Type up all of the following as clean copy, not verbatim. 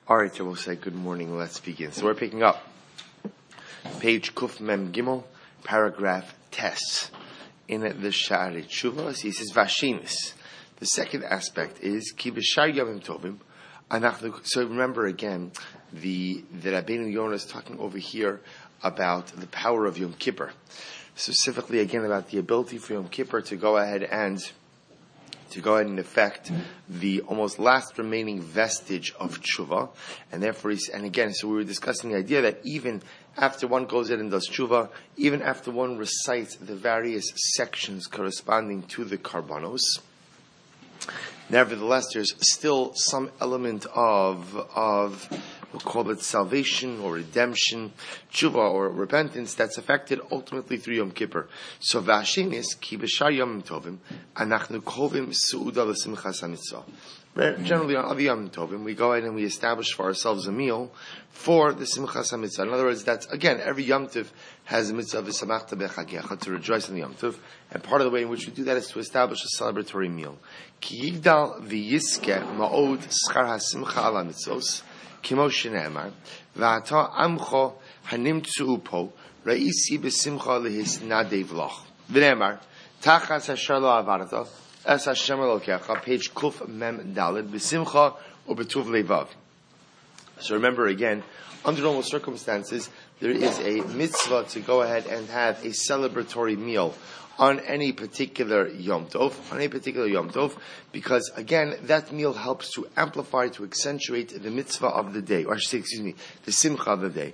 All right, so we'll say good morning. Let's begin. So we're picking up page Kuf Mem Gimel, paragraph Tes, in the Sha'arei Tshuva. He says Vashinis. The second aspect is Ki b'shar Yomim Tovim. So remember again, the Rabbeinu Yonah is talking over here about the power of Yom Kippur. Specifically, again, about the ability for Yom Kippur to go ahead and affect the almost last remaining vestige of tshuva, and therefore, so we were discussing the idea that even after one goes in and does tshuva, even after one recites the various sections corresponding to the karbanos, nevertheless, there's still some element of we'll call it salvation or redemption, tshuva or repentance that's affected ultimately through Yom Kippur. So Vashinis ki b'shar Yomim Tovim anachnu kovim su'uda l'simchas hamitzvah. Generally on other Yom Tovim, we go ahead and we establish for ourselves a meal for the Simchas HaMitzvah. In other words, that's, again, every Yom Tov has a mitzvah v'samachta b'chagecha, to rejoice in the Yom Tov. And part of the way in which we do that is to establish a celebratory meal. Ki yigdal v'yiske ma'od schar ha'simcha ala mitzvos, kimo shene'emar, v'ata amcho hanimtzu po, ra'isi b'simcha lehis nadev loch. V'ne'emar, tachas ha'shar lo avarata, as Hashem Elokecha, page Kuf Mem Daled, B'simcha or B'tuv Levav. So remember again, under normal circumstances, there is a mitzvah to go ahead and have a celebratory meal on any particular Yom Tov, because again, that meal helps to amplify, to accentuate the mitzvah of the day, or I should say, the simcha of the day.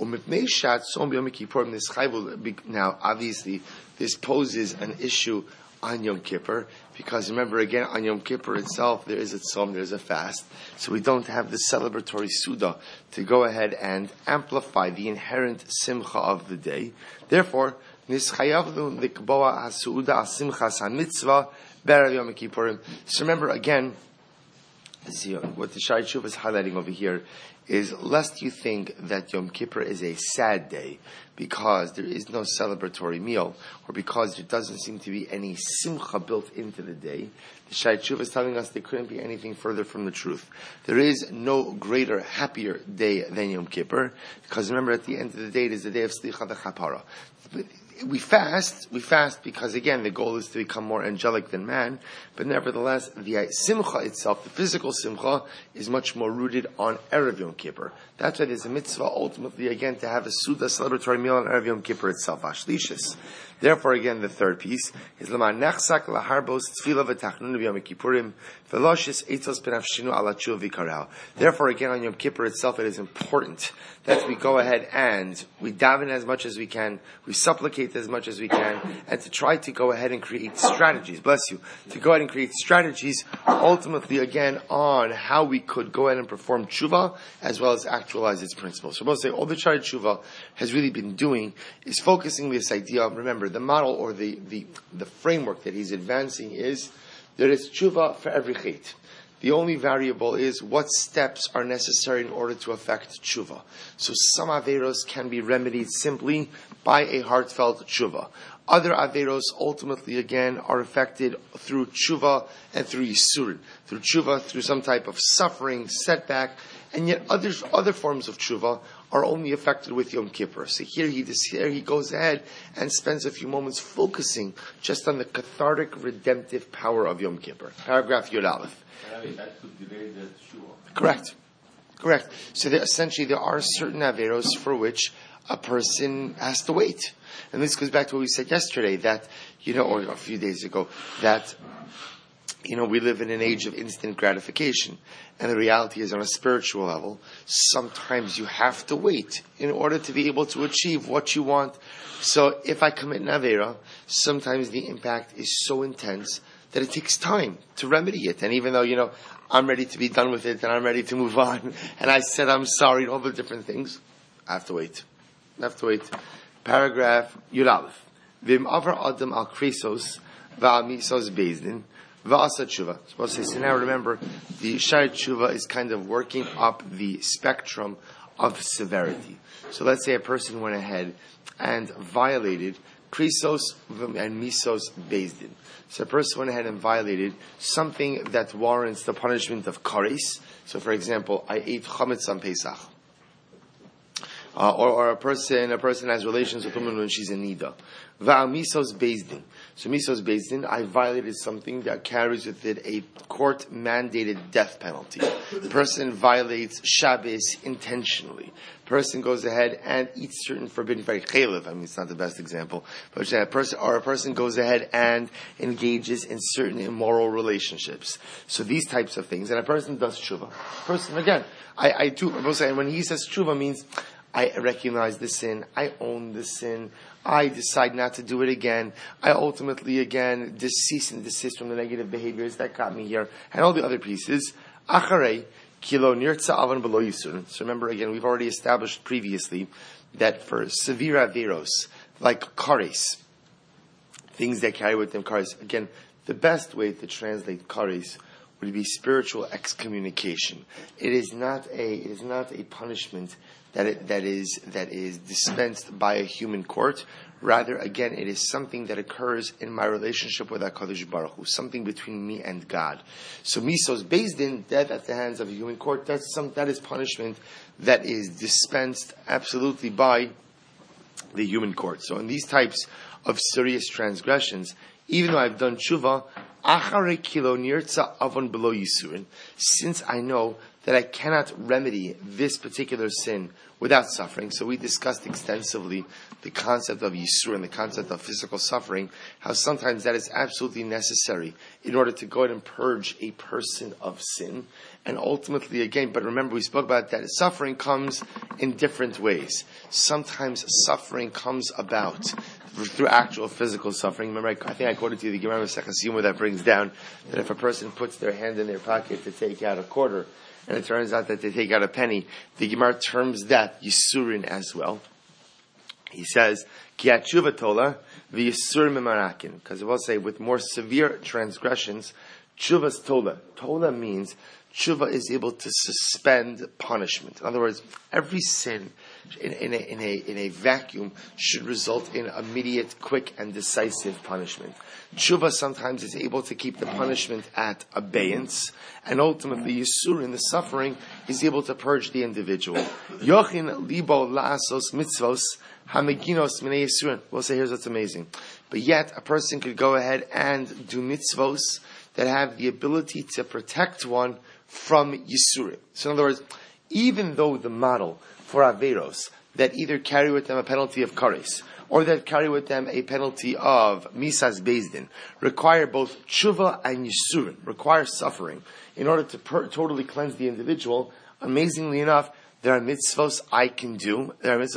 Now, obviously, this poses an issue on Yom Kippur, because remember again, on Yom Kippur itself, there is a tzom, there is a fast, so we don't have the celebratory suda to go ahead and amplify the inherent simcha of the day. Therefore, nischayavlu likboa hasuda asimchas hamitzvah b'erev Yom Kippurim. So remember again, what the Sha'arei Tshuva is highlighting over here is lest you think that Yom Kippur is a sad day because there is no celebratory meal, or because there doesn't seem to be any simcha built into the day. The Sha'arei Tshuva is telling us there couldn't be anything further from the truth. There is no greater, happier day than Yom Kippur, because remember, at the end of the day, it is the day of Slicha V'Chapara. We fast because again, the goal is to become more angelic than man, but nevertheless, the simcha itself, the physical simcha, is much more rooted on Erev Yom Kippur. That's why there's a mitzvah ultimately again to have a Suda celebratory meal on Erev Yom Kippur itself, Ashlishis. Therefore, again, the third piece is Lama Nechsak Laharbos Tefillah V'Tachnun B'Yom Kippurim Veloshis Eitzos B'Nafshinu Ala Tshuva V'Karel. Therefore, again, on Yom Kippur itself, it is important that we go ahead and we daven as much as we can, we supplicate as much as we can, and to try to go ahead and create strategies, to go ahead and create strategies ultimately again on how we could go ahead and perform tshuva as well as actualize its principles. So we'll say all the Sha'arei Tshuva has really been doing is focusing this idea of, remember, the model or the framework that he's advancing is there is tshuva for every chait. The only variable is what steps are necessary in order to affect tshuva. So some averos can be remedied simply by a heartfelt tshuva. Other averos ultimately again are affected through tshuva and through yisurin. Through tshuva, through some type of suffering, setback, and yet other forms of tshuva are only affected with Yom Kippur. So here he goes ahead and spends a few moments focusing just on the cathartic, redemptive power of Yom Kippur. Paragraph Yud Aleph. That could delay the tshuva. Correct. So there are certain averos for which a person has to wait. And this goes back to what we said yesterday, that, or a few days ago, that, we live in an age of instant gratification. And the reality is, on a spiritual level, sometimes you have to wait in order to be able to achieve what you want. So if I commit an avera, sometimes the impact is so intense that it takes time to remedy it. And even though, I'm ready to be done with it and I'm ready to move on, and I said I'm sorry and all the different things, I have to wait. Paragraph Yud Aleph. V'im avar adam al krisos v'al misos bezdin v'asa tshuva. So now remember, the Sha'arei Tshuva is kind of working up the spectrum of severity. So let's say a person went ahead and violated krisos and misos bezdin. So a person went ahead and violated something that warrants the punishment of kares, So, for example, I ate chametz on Pesach. Or a person has relations with a woman when she's in nida. Va'amisos bezdin. So misos bezdin, I violated something that carries with it a court-mandated death penalty. The person violates Shabbos intentionally. Person goes ahead and eats certain forbidden food. Chaylev, it's not the best example, but a person goes ahead and engages in certain immoral relationships. So these types of things, and a person does tshuva. I will say, when he says tshuva means, I recognize the sin, I own the sin, I decide not to do it again, I ultimately again cease and desist from the negative behaviors that got me here, and all the other pieces. Acharei kilo nirtza avan below yisurin. So remember again, we've already established previously that for severe averos, like kares, things that carry with them kares, again, the best way to translate kares would be spiritual excommunication. It is not a punishment that is dispensed by a human court. Rather, again, it is something that occurs in my relationship with HaKadosh Baruch Hu, something between me and God. So misos bezdin, death at the hands of a human court, that is punishment that is dispensed absolutely by the human court. So in these types of serious transgressions, even though I've done tshuva, achare kilo nirtza avon below yisurin, since I know that I cannot remedy this particular sin without suffering. So we discussed extensively the concept of yisur and the concept of physical suffering, how sometimes that is absolutely necessary in order to go ahead and purge a person of sin. And ultimately, again, but remember we spoke about that suffering comes in different ways. Sometimes suffering comes about through actual physical suffering. Remember, I think I quoted to you the Gemara Masechah Siyum where that brings down that if a person puts their hand in their pocket to take out a quarter, and it turns out that they take out a penny, the Gemara terms that Yisurin as well. He says, Ki atshuva tola v'yisurim memarakin. Because it will say, with more severe transgressions, tshuva's tola. Tola means tshuva is able to suspend punishment. In other words, every sin in a vacuum should result in immediate, quick, and decisive punishment. Tshuva sometimes is able to keep the punishment at abeyance, and ultimately Yisur in the suffering is able to purge the individual. Yochin libo la'asos mitzvos hameginos minei Yisurin. We'll say here's what's amazing. But yet a person could go ahead and do mitzvos that have the ability to protect one from Yisurim. So in other words, even though the model for Averos that either carry with them a penalty of kares or that carry with them a penalty of misas bezdin require both tshuva and yisurim, require suffering in order to totally cleanse the individual, amazingly enough, there are mitzvos I can do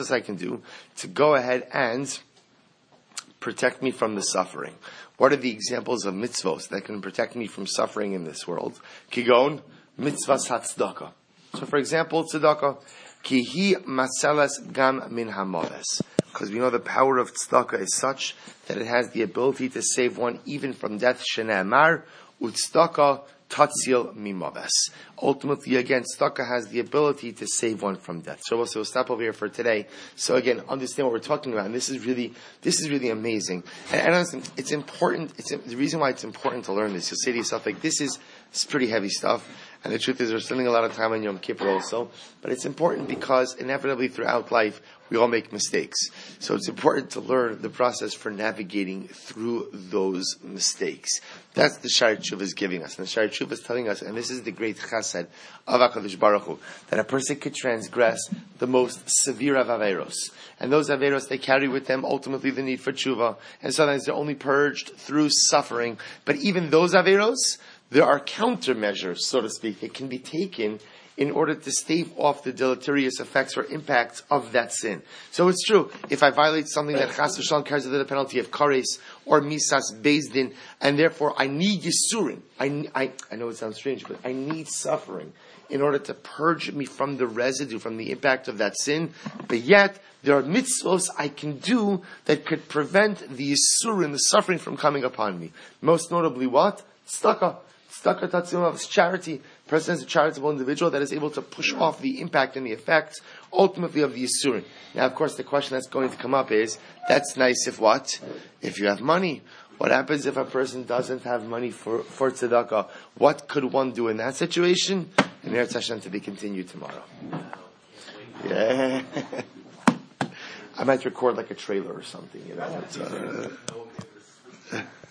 to go ahead and protect me from the suffering. What are the examples of mitzvos that can protect me from suffering in this world? Kigon, mitzvahs hatzdaka. So for example, tzedakah, ki hi maselas gam min hamoves. Because we know the power of tzedakah is such that it has the ability to save one even from death. Shnei amar, utzedakah tatzil mimaves. Ultimately, again, tzedakah has the ability to save one from death. So we'll stop over here for today. So again, understand what we're talking about. And this is really amazing. And honestly, it's important. The reason why it's important to learn this. You'll say to yourself, like, it's pretty heavy stuff. And the truth is, we're spending a lot of time on Yom Kippur also. But it's important because inevitably throughout life, we all make mistakes. So it's important to learn the process for navigating through those mistakes. That's the Sha'ar Tshuva is giving us. And the Sha'ar Tshuva is telling us, and this is the great chesed of HaKadosh Baruch Hu, that a person could transgress the most severe of Averos. And those Averos, they carry with them ultimately the need for Tshuva. And sometimes they're only purged through suffering. But even those Averos, there are countermeasures, so to speak, that can be taken in order to stave off the deleterious effects or impacts of that sin. So it's true, if I violate something that Chas v'Shalom carries with the penalty of kares or misas bezdin, and therefore I need yisurin. I know it sounds strange, but I need suffering in order to purge me from the residue, from the impact of that sin. But yet, there are mitzvos I can do that could prevent the yisurin, the suffering, from coming upon me. Most notably what? Tzedakah. Tzedakah tatzimah is charity. A person is a charitable individual that is able to push off the impact and the effects, ultimately, of the Yisurin. Now, of course, the question that's going to come up is, that's nice if what? If you have money. What happens if a person doesn't have money for tzedakah? What could one do in that situation? And Eretz Hashem to be continued tomorrow. Yeah. I might record like a trailer or something,